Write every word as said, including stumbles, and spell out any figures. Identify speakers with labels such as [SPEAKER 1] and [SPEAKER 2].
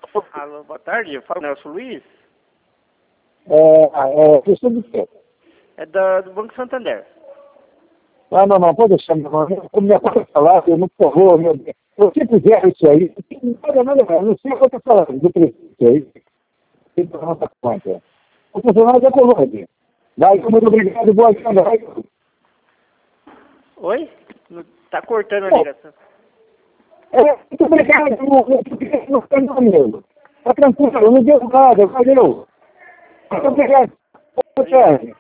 [SPEAKER 1] Alô, boa tarde, fala Nelson Luiz.
[SPEAKER 2] É, é, questão de quê?
[SPEAKER 1] É da, do Banco Santander.
[SPEAKER 2] Ah, não, não, pode deixar, meu irmão. Como minha conta falar, eu não porrou, meu Deus. Eu sempre erro isso aí. Nada, nada, nada. Não sei o que eu tô falando. Do preço aí. Tem que nossa conta. O funcionário da Colômbia. Vai, muito obrigado, boa tarde. Vai.
[SPEAKER 1] Oi? Não- Tá cortando a ligação.
[SPEAKER 2] É, muito obrigado, não, não tem amigo. Tá tranquilo, não deu nada, valeu. Muito obrigado. Boa tarde.